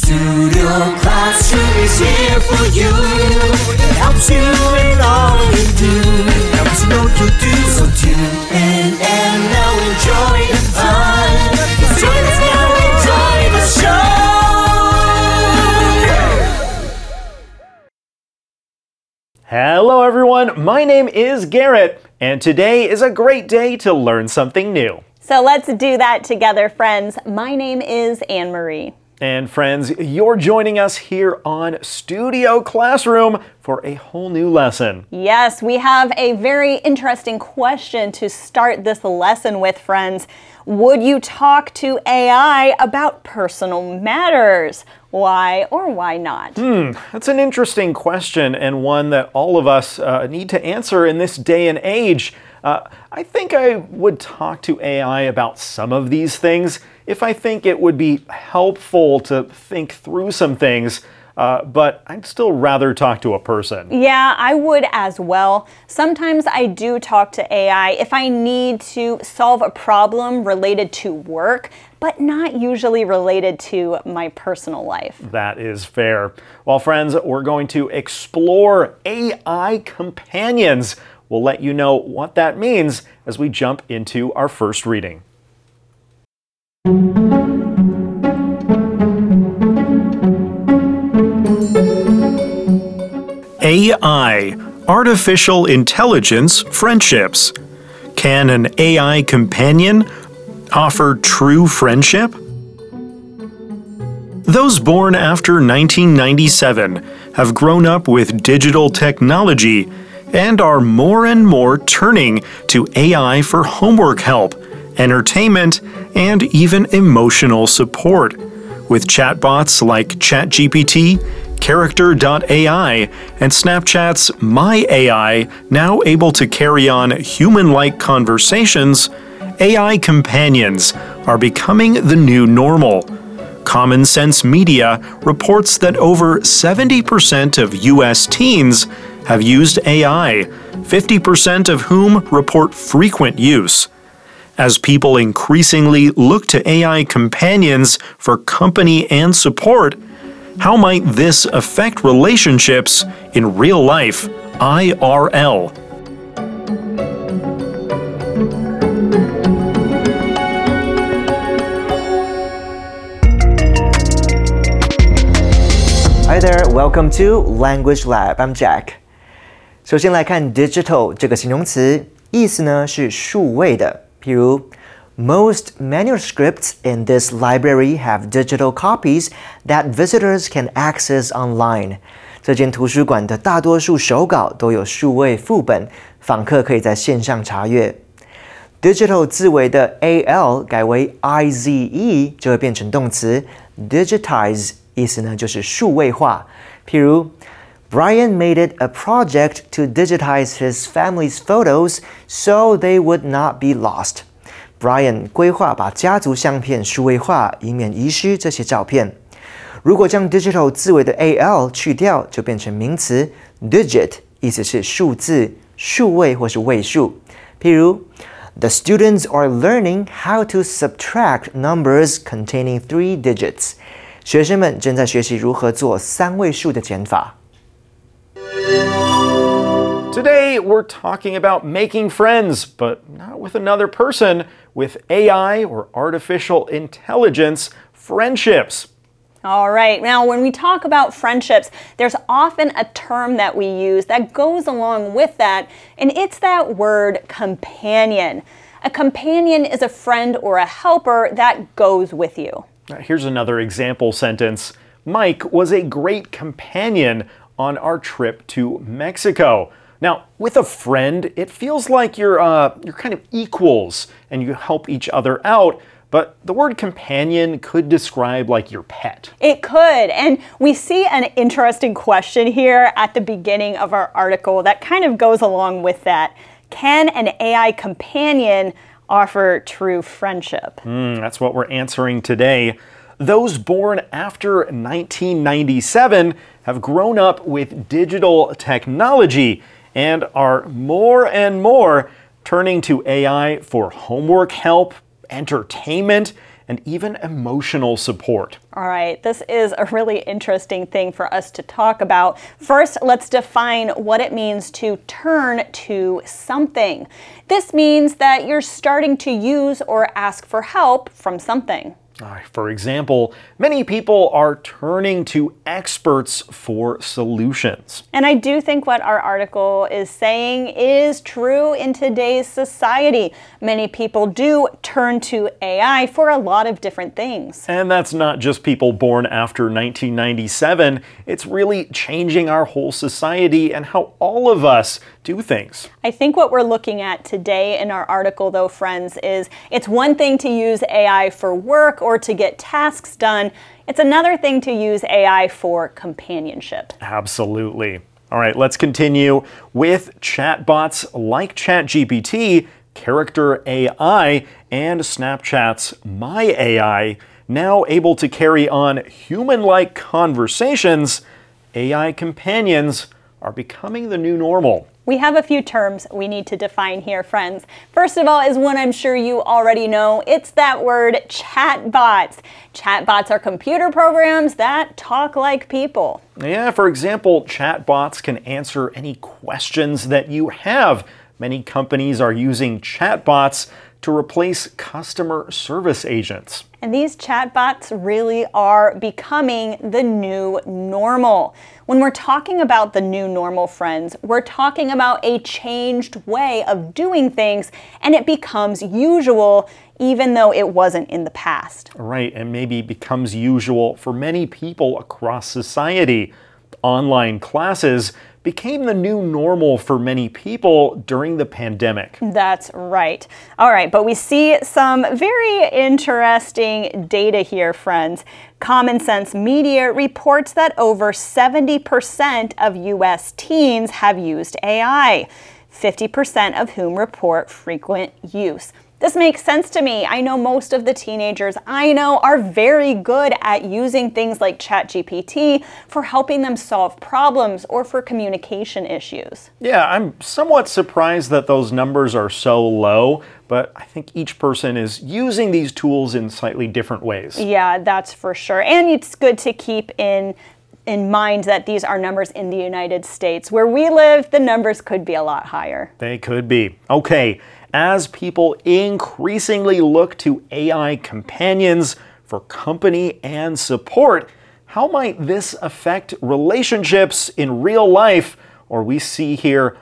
Studio Classroom is here for you. It helps you in all you do. Helps you know you do. So tune in and now enjoy the fun. Join us now, enjoy the show. Hello everyone, my name is Garrett, and today is a great day to learn something new. So let's do that together, friends. My name is Anne-Marie. And friends, you're joining us here on Studio Classroom for a whole new lesson. Yes, we have a very interesting question to start this lesson with, friends. Would you talk to AI about personal matters? Why or why not? That's an interesting question and one that all of us need to answer in this day and age. I think I would talk to AI about some of these things if I think it would be helpful to think through some things, but I'd still rather talk to a person. Yeah, I would as well. Sometimes I do talk to AI if I need to solve a problem related to work, but not usually related to my personal life. That is fair. Well, friends, we're going to explore AI companions. We'll let you know what that means as we jump into our first reading. AI, Artificial Intelligence Friendships. Can an AI companion offer true friendship? Those born after 1997 have grown up with digital technology and are more and more turning to AI for homework help, entertainment, and even emotional support. With chatbots like ChatGPT, Character.ai, and Snapchat's MyAI now able to carry on human-like conversations, AI companions are becoming the new normal. Common Sense Media reports that over 70% of U.S. teens have used AI, 50% of whom report frequent use. As people increasingly look to AI companions for company and support, how might this affect relationships in real life, IRL? Hi there, welcome to Language Lab. I'm Jack. 首先来看 digital 这个形容词，意思呢是数位的。譬如 Most manuscripts in this library have digital copies that visitors can access online. 这间图书馆的大多数手稿都有数位副本，访客可以在线上查阅。Digital 字尾的 al 改为 ize 就会变成动词 digitize， 意思呢就是数位化。譬如 Brian made it a project to digitize his family's photos so they would not be lost. Brian 规划把家族相片数位化，以免遗失这些照片。如果将 digital 字尾的 al 去掉，就变成名词 digit， 意思是数字、数位或是位数。譬如 The students are learning how to subtract numbers containing 3 digits. 学生们正在学习如何做3位数的减法。 Today, we're talking about making friends, but not with another person, with AI or artificial intelligence friendships. All right, now when we talk about friendships, there's often a term that we use that goes along with that, and it's that word companion. A companion is a friend or a helper that goes with you. Here's another example sentence. Mike was a great companion on our trip to Mexico. Now, with a friend, it feels like you're kind of equals and you help each other out, but the word companion could describe like your pet. It could, and we see an interesting question here at the beginning of our article that kind of goes along with that. Can an AI companion offer true friendship? That's what we're answering today. Those born after 1997 have grown up with digital technology and are more and more turning to AI for homework help, entertainment, and even emotional support. All right, this is a really interesting thing for us to talk about. First, let's define what it means to turn to something. This means that you're starting to use or ask for help from something. For example, many people are turning to experts for solutions. And I do think what our article is saying is true in today's society. Many people do turn to AI for a lot of different things. And that's not just people born after 1997. It's really changing our whole society and how all of us do things. I think what we're looking at today in our article, though, friends, is it's one thing to use AI for work or to get tasks done. It's another thing to use AI for companionship. Absolutely. All right, let's continue with chatbots like ChatGPT, Character AI, and Snapchat's My AI, now able to carry on human-like conversations. AI companions are becoming the new normal. We have a few terms we need to define here, friends. First of all is one I'm sure you already know. It's that word chatbots. Chatbots are computer programs that talk like people. Yeah, for example, chatbots can answer any questions that you have. Many companies are using chatbots to replace customer service agents. And these chatbots really are becoming the new normal. When we're talking about the new normal, friends, we're talking about a changed way of doing things, and it becomes usual even though it wasn't in the past. Right, and maybe becomes usual for many people across society. Online classes became the new normal for many people during the pandemic. That's right. All right, but we see some very interesting data here, friends. Common Sense Media reports that over 70% of U.S. teens have used AI, 50% of whom report frequent use. This makes sense to me. I know most of the teenagers I know are very good at using things like ChatGPT for helping them solve problems or for communication issues. Yeah, I'm somewhat surprised that those numbers are so low, but I think each person is using these tools in slightly different ways. Yeah, that's for sure. And it's good to keep in mind that these are numbers in the United States. Where we live, the numbers could be a lot higher. They could be. Okay, as people increasingly look to AI companions for company and support, how might this affect relationships in real life, or we see here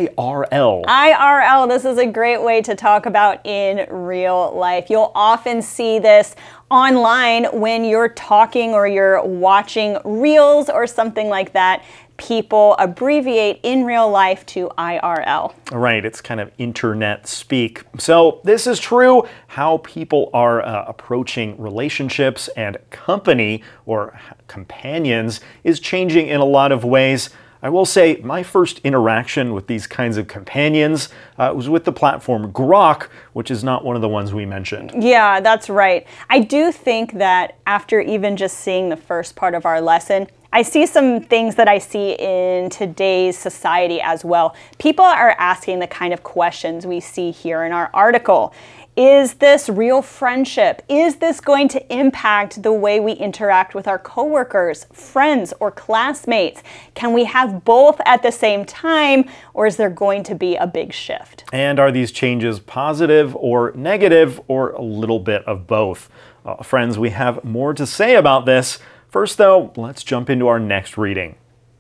IRL? IRL, this is a great way to talk about in real life. You'll often see this online when you're talking or you're watching reels or something like that. People abbreviate in real life to IRL. Right, it's kind of internet speak. So this is true how people are approaching relationships, and company or companions is changing in a lot of ways. I will say my first interaction with these kinds of companions was with the platform Grok, which is not one of the ones we mentioned. Yeah, that's right. I do think that after even just seeing the first part of our lesson, I see some things that I see in today's society as well. People are asking the kind of questions we see here in our article. Is this real friendship? Is this going to impact the way we interact with our coworkers, friends, or classmates? Can we have both at the same time, or is there going to be a big shift? And are these changes positive or negative, or a little bit of both? Friends, we have more to say about this. First, though, let's jump into our next reading.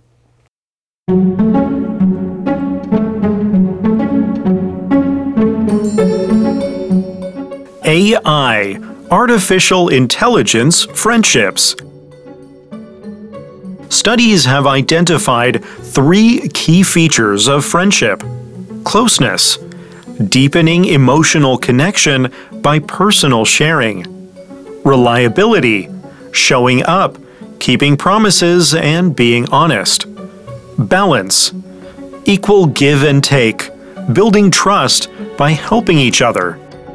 AI, Artificial Intelligence Friendships. Studies have identified 3 key features of friendship: closeness, deepening emotional connection by personal sharing; reliability, showing up, keeping promises, and being honest; balance, equal give and take, building trust by helping each other.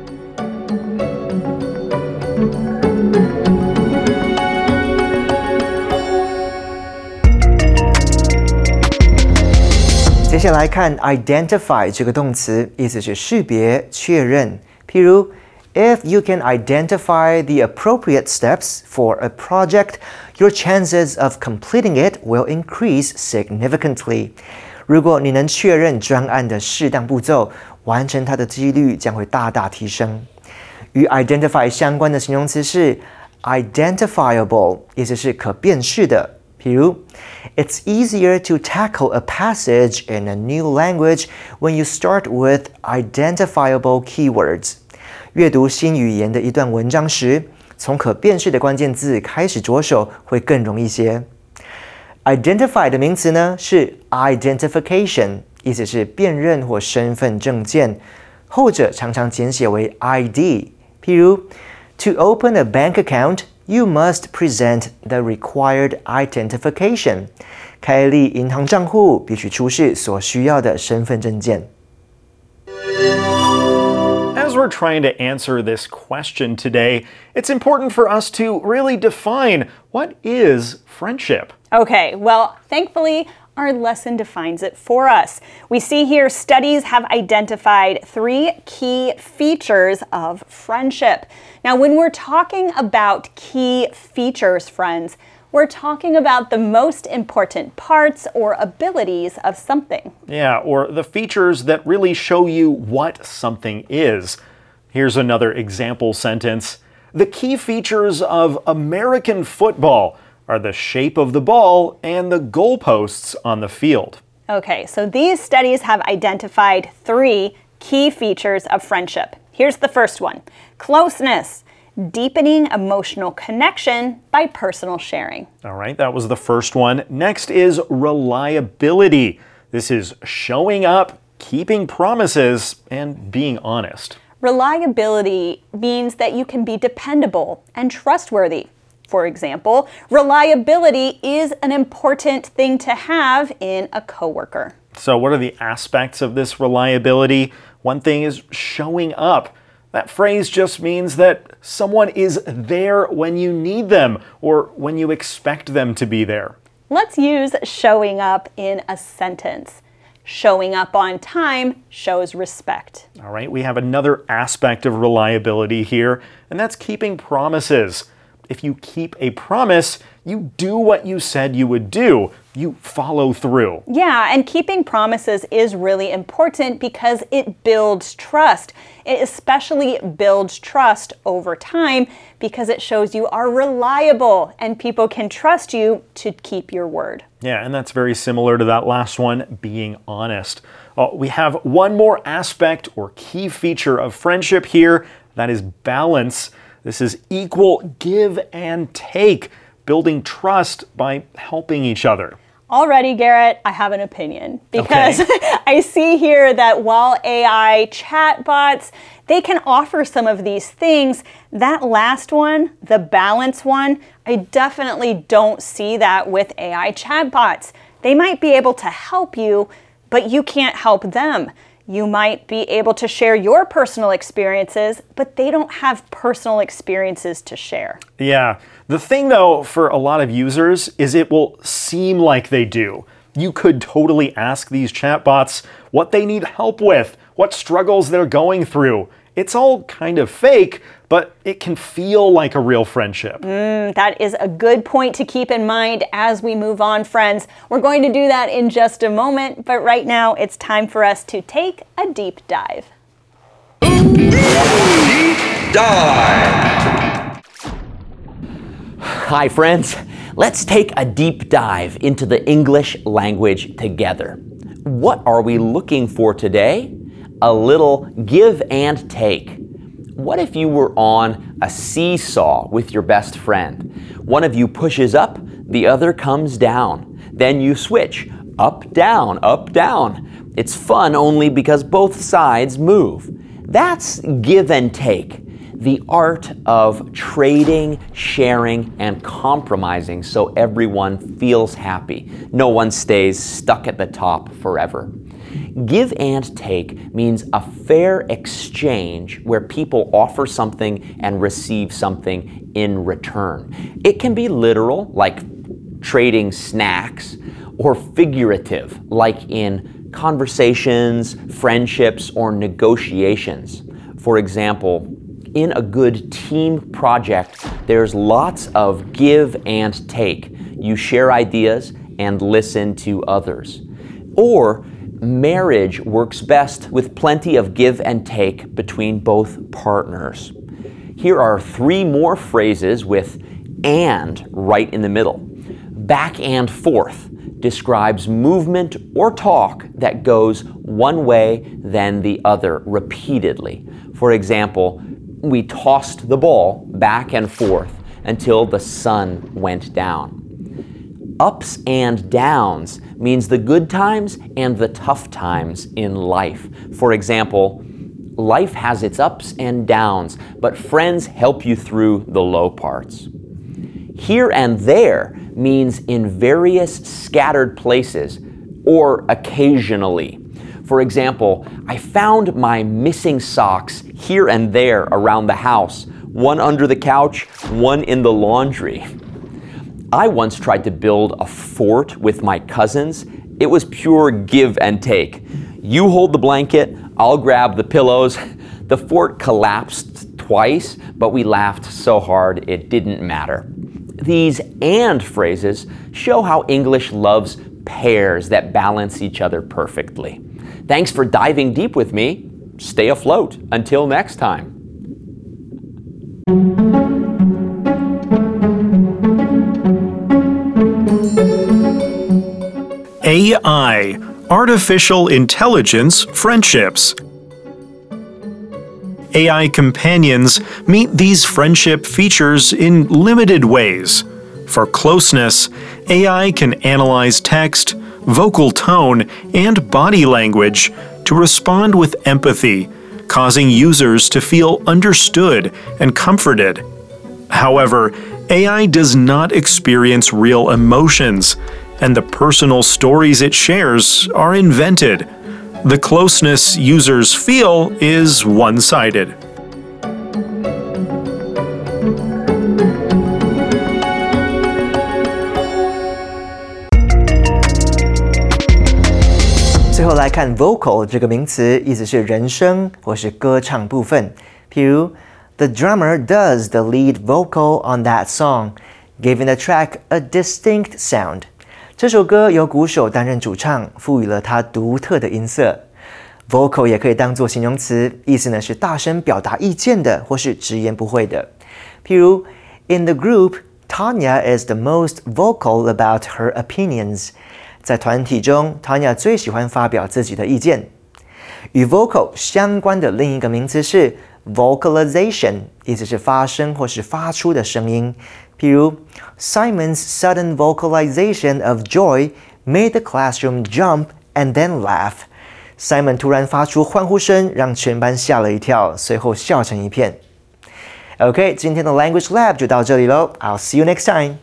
接下来看 identify 这个动词，意思是识别、确认。譬如 If you can identify the appropriate steps for a project, your chances of completing it will increase significantly. 如果你能确认专案的适当步骤，完成它的几率将会大大提升。与 identify 相关的形容词是 identifiable， 意思是可辨识的。比如 It's easier to tackle a passage in a new language when you start with identifiable keywords. 阅读新语言的一段文章时，从可辨识的关键字开始着手会更容易些。Identify 的名词呢是 identification， 意思是辨认或身份证件，后者常常简写为 ID。譬如 To open a bank account, you must present the required identification. 开立银行账户必须出示所需要的身份证件。 As we're trying to answer this question today, it's important for us to really define what is friendship. Okay, well, thankfully, our lesson defines it for us. We see here studies have identified 3 key features of friendship. Now, when we're talking about key features, friends, we're talking about the most important parts or abilities of something. Yeah, or the features that really show you what something is. Here's another example sentence. The key features of American football are the shape of the ball and the goalposts on the field. Okay, so these studies have identified 3 key features of friendship. Here's the first one: closeness, deepening emotional connection by personal sharing. All right, that was the first one. Next is reliability. This is showing up, keeping promises, and being honest. Reliability means that you can be dependable and trustworthy. For example, reliability is an important thing to have in a coworker. So what are the aspects of this reliability? One thing is showing up. That phrase just means that someone is there when you need them or when you expect them to be there. Let's use showing up in a sentence. Showing up on time shows respect. All right, we have another aspect of reliability here, and that's keeping promises. If you keep a promise, you do what you said you would do. You follow through. Yeah, and keeping promises is really important because it builds trust. It especially builds trust over time because it shows you are reliable and people can trust you to keep your word. Yeah, and that's very similar to that last one, being honest. We have one more aspect or key feature of friendship here, that is balance. This is equal give and take, building trust by helping each other. Already, Garrett, I have an opinion because Okay. I see here that while AI chatbots, they can offer some of these things, that last one, the balance one, I definitely don't see that with AI chatbots. They might be able to help you, but you can't help them. You might be able to share your personal experiences, but they don't have personal experiences to share. Yeah, the thing though for a lot of users is it will seem like they do. You could totally ask these chatbots what they need help with, what struggles they're going through. It's all kind of fake, but it can feel like a real friendship. That is a good point to keep in mind as we move on, friends. We're going to do that in just a moment, but right now it's time for us to take a deep dive. Hi, friends. Let's take a deep dive into the English language together. What are we looking for today? A little give and take. What if you were on a seesaw with your best friend? One of you pushes up, the other comes down. Then you switch, up, down, up, down. It's fun only because both sides move. That's give and take, the art of trading, sharing, and compromising so everyone feels happy. No one stays stuck at the top forever. Give and take means a fair exchange where people offer something and receive something in return. It can be literal, like trading snacks, or figurative, like in conversations, friendships, or negotiations. For example, in a good team project, there's lots of give and take. You share ideas and listen to others. Or marriage works best with plenty of give and take between both partners. Here are 3 more phrases with and right in the middle. Back and forth describes movement or talk that goes one way then the other repeatedly. For example, we tossed the ball back and forth until the sun went down. Ups and downs means the good times and the tough times in life. For example, life has its ups and downs, but friends help you through the low parts. Here and there means in various scattered places or occasionally. For example, I found my missing socks here and there around the house, one under the couch, one in the laundry. I once tried to build a fort with my cousins. It was pure give and take. You hold the blanket, I'll grab the pillows. The fort collapsed twice, but we laughed so hard it didn't matter. These and phrases show how English loves pairs that balance each other perfectly. Thanks for diving deep with me. Stay afloat. Until next time. AI, Artificial Intelligence Friendships. AI companions meet these friendship features in limited ways. For closeness, AI can analyze text, vocal tone, and body language to respond with empathy, causing users to feel understood and comforted. However, AI does not experience real emotions, and the personal stories it shares are invented. The closeness users feel is one-sided. 最后来看 vocal 这个名词，意思是人声或是歌唱部分。譬如 The drummer does the lead vocal on that song, giving the track a distinct sound. 这首歌由鼓手担任主唱，赋予了它独特的音色。Vocal 也可以当作形容词，意思呢是大声表达意见的，或是直言不讳的。譬如 In the group, Tanya is the most vocal about her opinions. 在团体中 ，Tanya 最喜欢发表自己的意见。与 vocal 相关的另一个名词是 vocalization， 意思是发声或是发出的声音。譬如 Simon's sudden vocalization of joy made the classroom jump and then laugh. Simon 突然发出欢呼声，让全班吓了一跳，随后笑成一片。OK， 今天的 Language Lab 就到这里喽。I'll see you next time.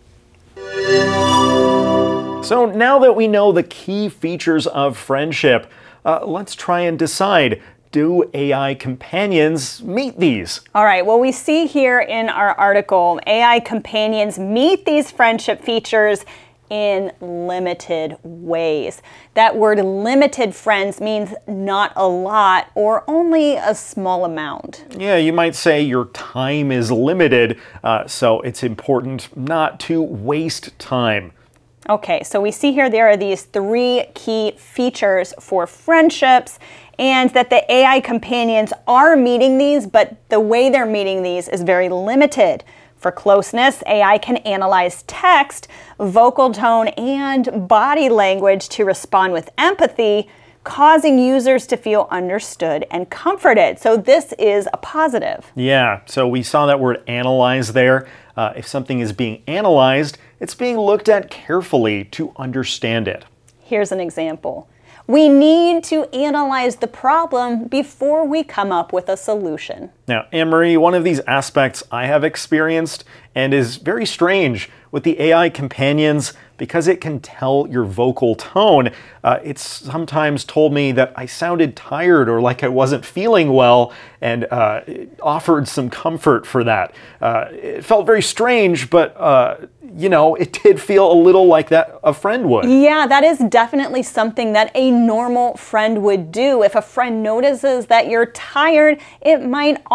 So now that we know the key features of friendship, let's try and decide, do AI companions meet these? All right, well, we see here in our article, AI companions meet these friendship features in limited ways. That word limited, friends, means not a lot or only a small amount. Yeah, you might say your time is limited, so it's important not to waste time. Okay, so we see here there are these 3 key features for friendships, and that the AI companions are meeting these, but the way they're meeting these is very limited. For closeness, AI can analyze text, vocal tone, and body language to respond with empathy, causing users to feel understood and comforted. So this is a positive. Yeah, so we saw that word analyze there. If something is being analyzed, it's being looked at carefully to understand it. Here's an example. We need to analyze the problem before we come up with a solution. Now, Anne-Marie, one of these aspects I have experienced and is very strange with the AI companions because it can tell your vocal tone. It's sometimes told me that I sounded tired or like I wasn't feeling well, and it offered some comfort for that. It felt very strange, but it did feel a little like that a friend would. Yeah, that is definitely something that a normal friend would do. If a friend notices that you're tired, it might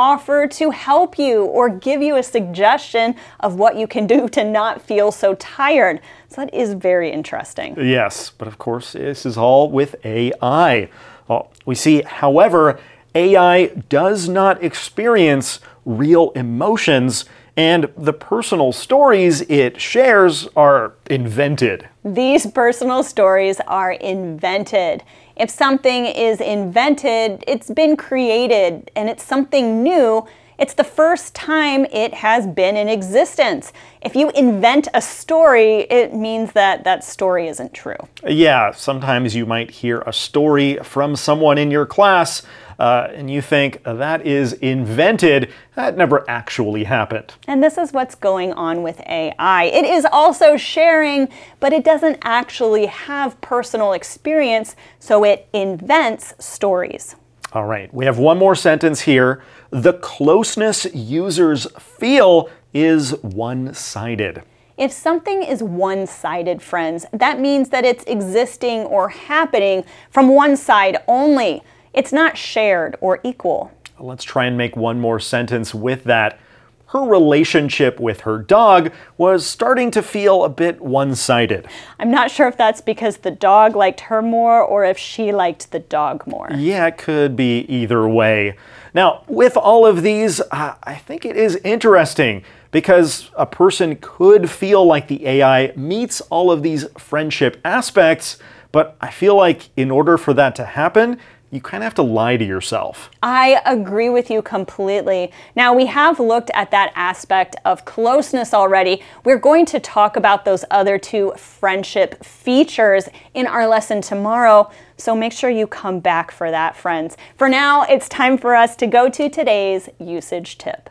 offer to help you or give you a suggestion of what you can do to not feel so tired. So that is very interesting. Yes, but of course, this is all with AI. Well, we see, however, AI does not experience real emotions, and the personal stories it shares are invented. These personal stories are invented. If something is invented, it's been created and it's something new. It's the first time it has been in existence. If you invent a story, it means that that story isn't true. Yeah, sometimes you might hear a story from someone in your class and you think that is invented. That never actually happened. And this is what's going on with AI. It is also sharing, but it doesn't actually have personal experience, so it invents stories. All right, we have one more sentence here. The closeness users feel is one-sided. If something is one-sided, friends, that means that it's existing or happening from one side only. It's not shared or equal. Let's try and make one more sentence with that. Her relationship with her dog was starting to feel a bit one-sided. I'm not sure if that's because the dog liked her more or if she liked the dog more. Yeah, it could be either way. Now, with all of these, I think it is interesting because a person could feel like the AI meets all of these friendship aspects, but I feel like in order for that to happen, you kind of have to lie to yourself. I agree with you completely. Now, we have looked at that aspect of closeness already. We're going to talk about those other two friendship features in our lesson tomorrow, so make sure you come back for that, friends. For now, it's time for us to go to today's usage tip.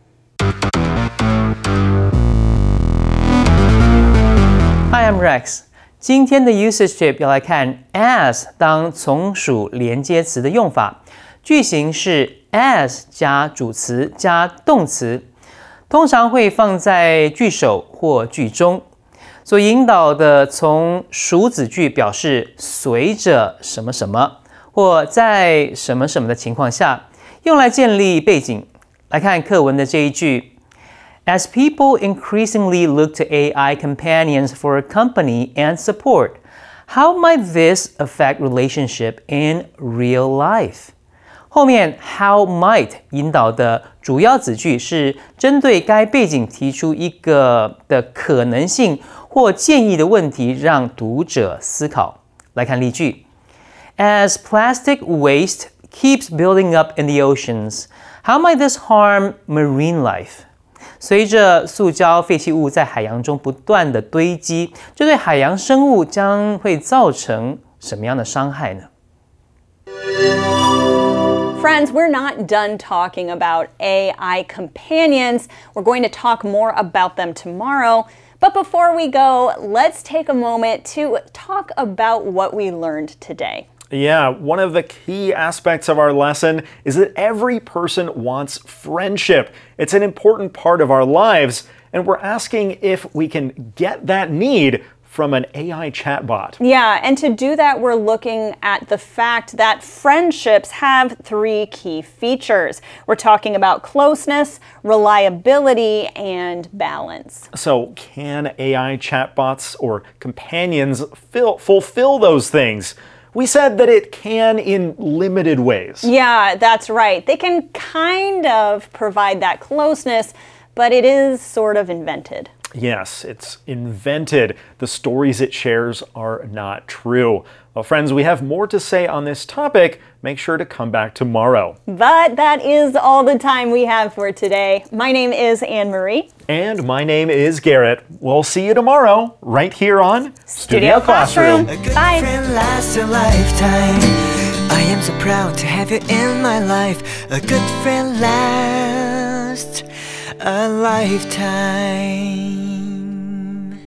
Hi, I'm Rex. 今天的 usage tip 要来看 as 当从属连接词的用法。句型是 as 加主词加动词，通常会放在句首或句中。所引导的从属子句表示随着什么什么，或在什么什么的情况下，用来建立背景。来看课文的这一句。As people increasingly look to AI companions for company and support, how might this affect relationship in real life? 后面 how might 引导的主要子句是针对该背景提出一个的可能性或建议的问题，让读者思考。来看例句 As plastic waste keeps building up in the oceans, how might this harm marine life?随着塑胶废弃物在海洋中不断的堆积，这对海洋生物将会造成什么样的伤害呢？ Friends, we're not done talking about AI companions. We're going to talk more about them tomorrow. But before we go, let's take a moment to talk about what we learned today. Yeah, one of the key aspects of our lesson is that every person wants friendship. It's an important part of our lives, and we're asking if we can get that need from an AI chatbot. Yeah, and to do that, we're looking at the fact that friendships have three key features. We're talking about closeness, reliability, and balance. So, can AI chatbots or companions fulfill those things? We said that it can in limited ways. Yeah, that's right. They can kind of provide that closeness, but it is sort of invented. Yes, it's invented. The stories it shares are not true. Well, friends, we have more to say on this topic. Make sure to come back tomorrow. But that is all the time we have for today. My name is Anne-Marie. And my name is Garrett. We'll see you tomorrow, right here on Studio Classroom. A good Bye. friend lasts a lifetime. I am so proud to have you in my life. A good friend lasts a lifetime.